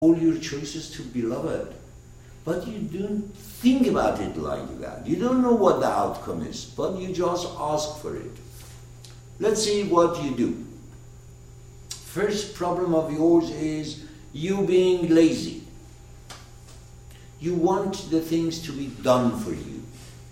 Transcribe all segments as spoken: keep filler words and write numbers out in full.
all your choices to beloved. But you don't think about it like that. You don't know what the outcome is, but you just ask for it. Let's see what you do. First problem of yours is you being lazy. You want the things to be done for you.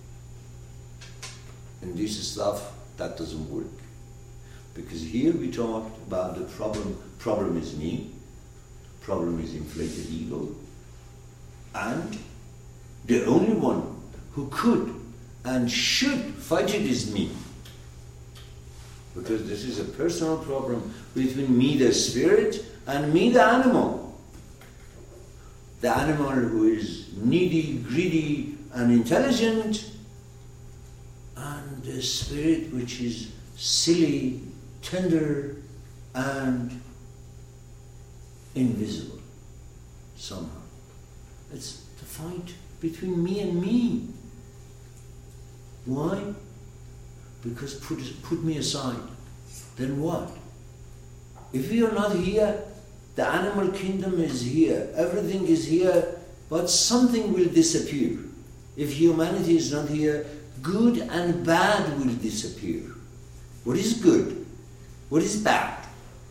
And this is stuff that doesn't work. Because here we talked about the problem. Problem is me. Problem is inflated ego. And the only one who could and should fight it is me. Because this is a personal problem between me, the spirit, and me, the animal. The animal who is needy, greedy, and intelligent, and the spirit which is silly, tender, and invisible somehow. It's the fight between me and me. Why? Because put, put me aside. Then what? If you are not here, the animal kingdom is here. Everything is here, but something will disappear. If humanity is not here, good and bad will disappear. What is good? What is bad?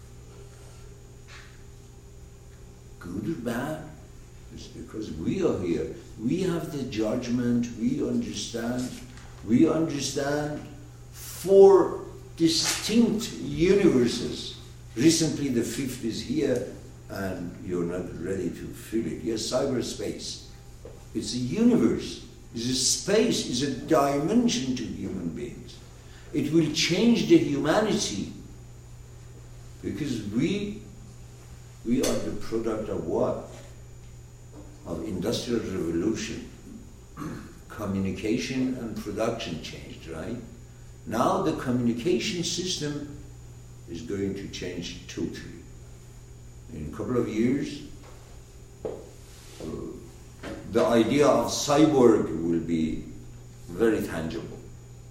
Good or bad? It's because we are here. We have the judgment, we understand. We understand four distinct universes. Recently the fifth is here, and you're not ready to feel it. Yes, cyberspace. It's a universe. It's a space. It's a dimension to human beings. It will change the humanity, because we we are the product of what? Of industrial revolution. Communication and production changed, right? Now the communication system is going to change totally. In a couple of years, uh, the idea of cyborg will be very tangible.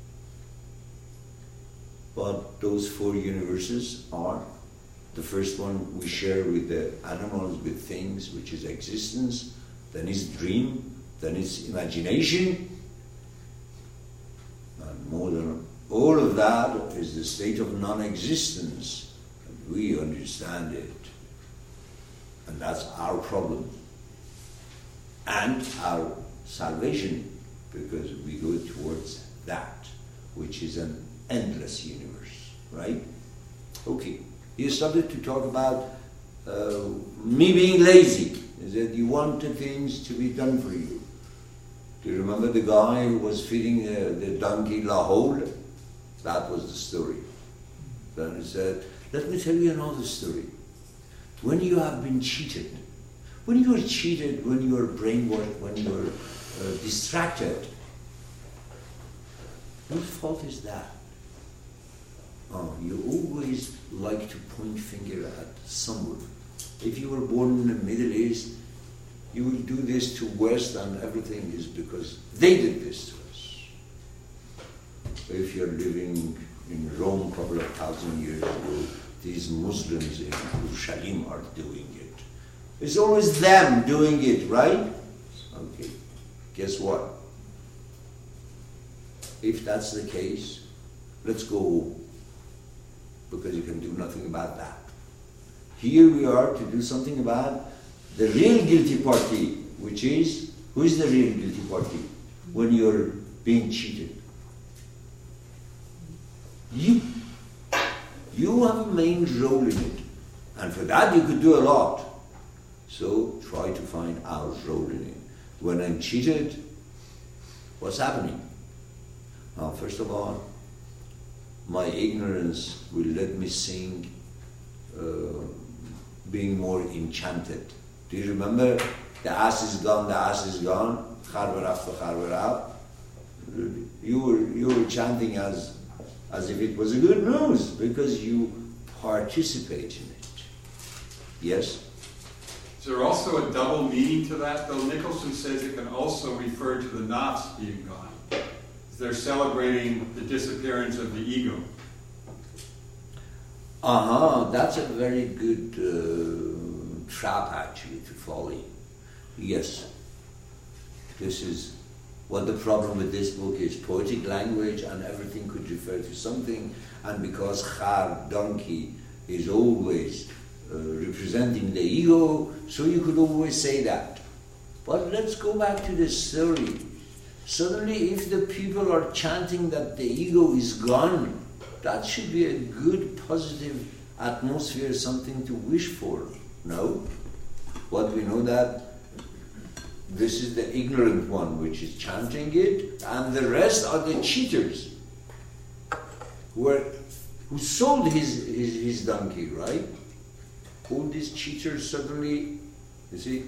But those four universes are: the first one we share with the animals, with things, which is existence, then is dream, then is imagination, and more than all of that is the state of non-existence. And we understand it. And that's our problem. And our salvation, because we go towards that, which is an endless universe, right? Okay. You started to talk about uh, me being lazy. Is that you wanted things to be done for you. Do you remember the guy who was feeding uh, the donkey lahore? That was the story. Then he said, let me tell you another story. When you have been cheated, when you are cheated, when you are brainwashed, when you are uh, distracted, whose fault is that? Oh, you always like to point finger at someone. If you were born in the Middle East, you will do this to West, and everything is because they did this to us. If you're living in Rome a couple of thousand years ago, these Muslims in Jerusalem are doing it. It's always them doing it, right? Okay. Guess what? If that's the case, let's go home, because you can do nothing about that. Here we are to do something about the real guilty party, which is, who is the real guilty party when you're being cheated? You. You have a main role in it. And for that you could do a lot. So try to find our role in it. When I'm cheated, what's happening? Now, first of all, my ignorance will let me sing uh, being more enchanted. Do you remember? The ass is gone, the ass is gone. You were, you were chanting as, as if it was a good news, because you participate in it. Yes? Is there also a double meaning to that, though? Nicholson says it can also refer to the nafs being gone. They're celebrating the disappearance of the ego. Uh-huh, that's a very good uh, trap actually to fall in. Yes, this is what the problem with this book is. Poetic language and everything could refer to something, and because Khar, donkey, is always uh, representing the ego, so you could always say that. But let's go back to the story. Suddenly, if the people are chanting that the ego is gone, that should be a good, positive atmosphere, something to wish for. No? What we know that this is the ignorant one which is chanting it, and the rest are the cheaters who are, who sold his, his, his donkey, right? All these cheaters suddenly, you see,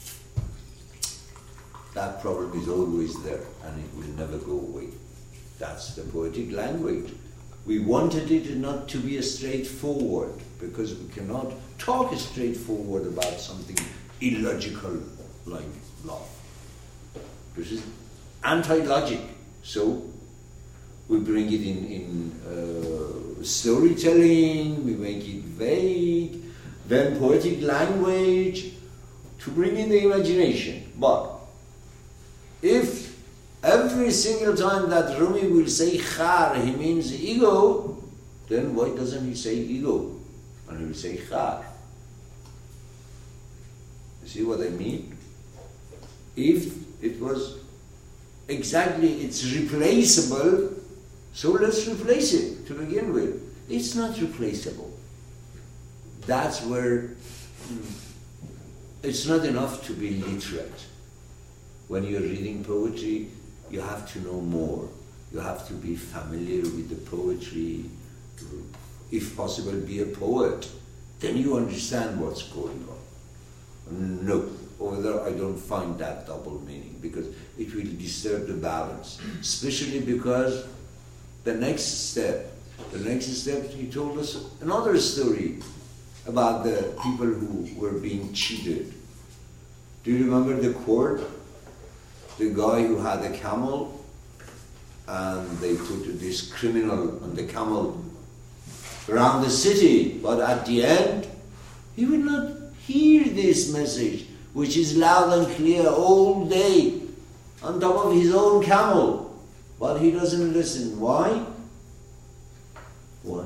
that problem is always there and it will never go away. That's the poetic language. We wanted it not to be a straightforward, because we cannot talk straightforward about something illogical like love. This is anti-logic. So we bring it in, in uh, storytelling, we make it vague, then poetic language to bring in the imagination. But if every single time that Rumi will say Khar, he means ego, then why doesn't he say ego? And he will say Khar. You see what I mean? If it was exactly, it's replaceable, so let's replace it to begin with. It's not replaceable. That's where it's not enough to be literate. When you're reading poetry, you have to know more. You have to be familiar with the poetry, to, if possible, be a poet. Then you understand what's going on. No, over there I don't find that double meaning, because it will disturb the balance. Especially because the next step, the next step he told us another story about the people who were being cheated. Do you remember the court? The guy who had a camel, and they put this criminal on the camel around the city, but at the end, he will not hear this message, which is loud and clear all day, on top of his own camel, but he doesn't listen. Why? Why?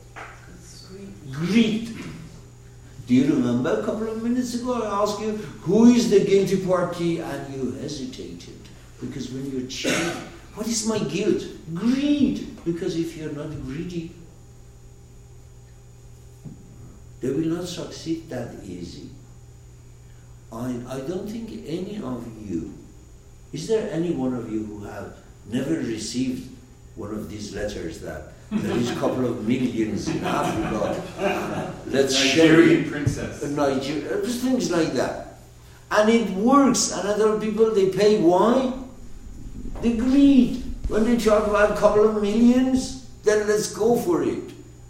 Greed. Do you remember a couple of minutes ago I asked you, who is the guilty party? And you hesitated. Because when you're cheating, what is my guilt? Greed. Because if you're not greedy, they will not succeed that easy. I, I don't think any of you, is there any one of you who have never received one of these letters that there is a couple of millions in Africa, uh, let's share Nigerian princess. Nigeria, just things like that. And it works, and other people, they pay. Why? The greed. When they talk about a couple of millions, then let's go for it.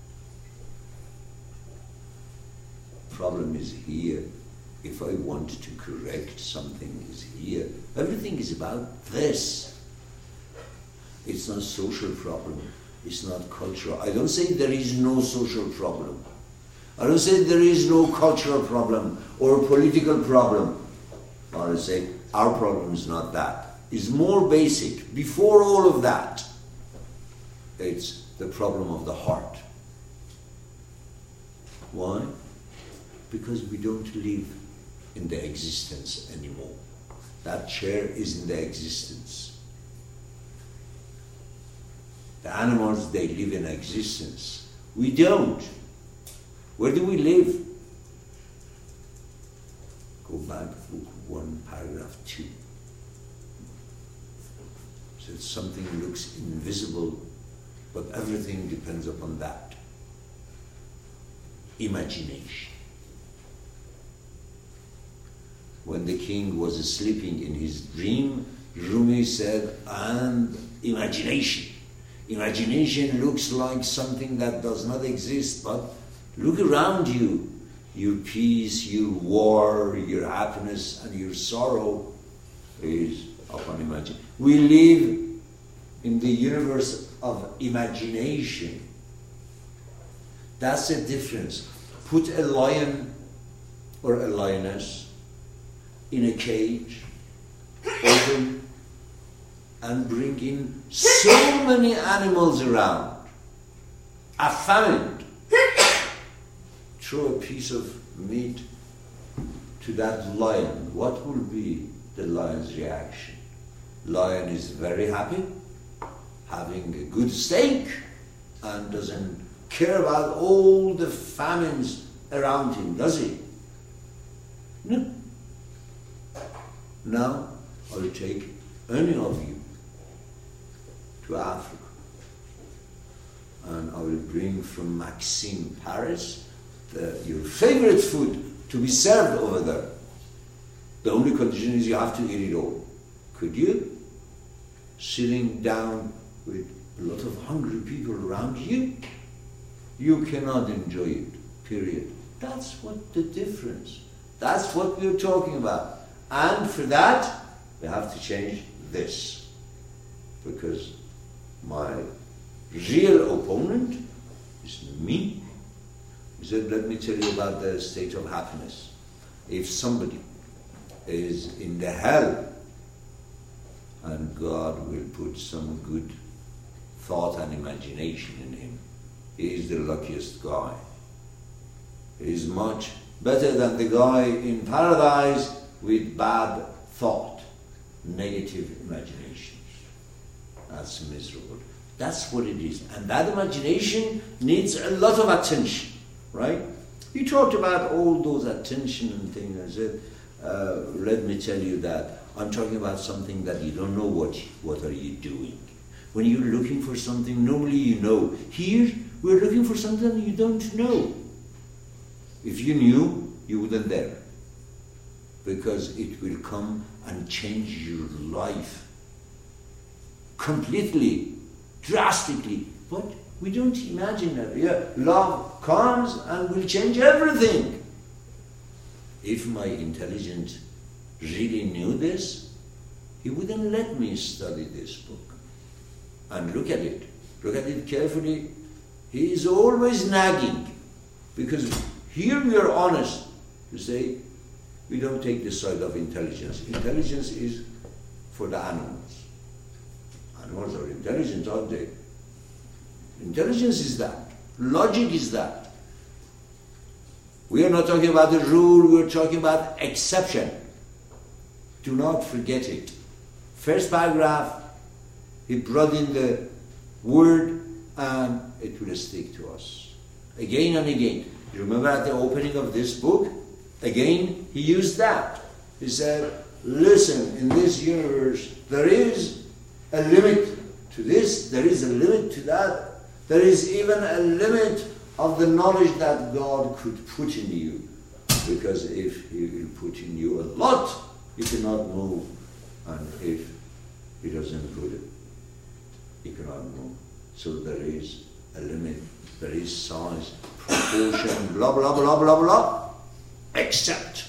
Problem is here. If I want to correct something, is here. Everything is about this. It's not social problem. It's not cultural. I don't say there is no social problem. I don't say there is no cultural problem or political problem. I say our problem is not that. It's more basic. Before all of that, it's the problem of the heart. Why? Because we don't live in the existence anymore. That chair is in the existence. The animals, they live in existence. We don't. Where do we live? Go back, book one, paragraph two. So something looks invisible, but everything depends upon that. Imagination. When the king was sleeping in his dream, Rumi said, and imagination. Imagination looks like something that does not exist, but look around you. Your peace, your war, your happiness, and your sorrow is upon imagination. We live in the universe of imagination. That's the difference. Put a lion or a lioness in a cage, open, and bring in so many animals around, affamed, throw a piece of meat to that lion, what will be the lion's reaction? Lion is very happy, having a good steak, and doesn't care about all the famines around him, does he? No. Now, I'll take any of you to Africa, and I will bring from Maxime, Paris, the, your favorite food to be served over there. The only condition is you have to eat it all. Could you? Sitting down with a lot of hungry people around you, you cannot enjoy it, period. That's what the difference. That's what we're talking about. And for that, we have to change this. Because my real opponent is me. He said, let me tell you about the state of happiness. If somebody is in the hell, and God will put some good thought and imagination in him, he is the luckiest guy. He is much better than the guy in paradise with bad thought, negative imaginations. That's miserable. That's what it is. And that imagination needs a lot of attention, right? You talked about all those attention and things. I said, uh, let me tell you that I'm talking about something that you don't know what, what are you doing. When you're looking for something, normally you know. Here, we're looking for something you don't know. If you knew, you wouldn't dare. Because it will come and change your life completely, drastically. But we don't imagine that. Yeah, love comes and will change everything. If my intelligence really knew this, he wouldn't let me study this book. And look at it. Look at it carefully. He is always nagging. Because here we are honest to say, we don't take the side of intelligence. Intelligence is for the animals. Animals are intelligent, aren't they? Intelligence is that. Logic is that. We are not talking about the rule, we are talking about exception. Do not forget it. First paragraph, he brought in the word and it will stick to us. Again and again. You remember at the opening of this book? Again, he used that. He said, listen, in this universe, there is a limit to this, there is a limit to that. There is even a limit of the knowledge that God could put in you. Because if he will put in you a lot, you cannot move. And if he doesn't put it, you cannot move. So there is a limit, there is size, proportion, blah, blah, blah, blah, blah. Except,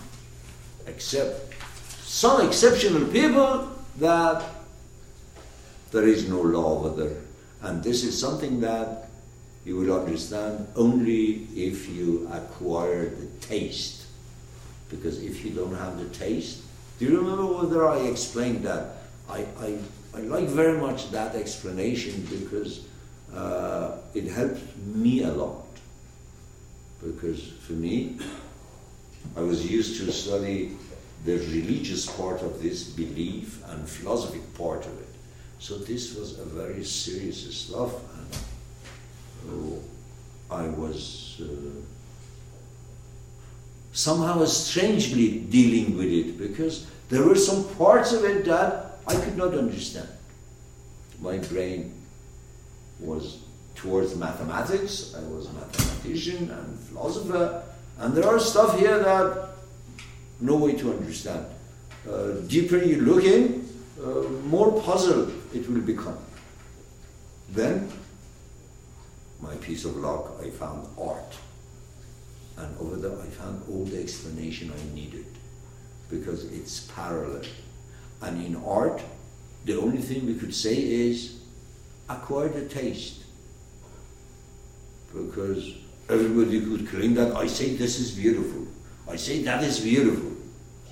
except some exceptional people that there is no law over there. And this is something that you will understand only if you acquire the taste. Because if you don't have the taste, do you remember whether I explained that? I, I, I like very much that explanation because uh, it helped me a lot. Because for me, I was used to study the religious part of this belief and philosophic part of it. So this was a very serious stuff, and uh, I was uh, somehow strangely dealing with it because there were some parts of it that I could not understand. My brain was towards mathematics. I was a mathematician and philosopher, and there are stuff here that no way to understand. Uh, deeper you look in, uh, more puzzled it will become. Then, my piece of luck, I found art. And over there I found all the explanation I needed because it's parallel. And in art, the only thing we could say is acquire the taste. Because everybody could claim that I say this is beautiful. I say that is beautiful.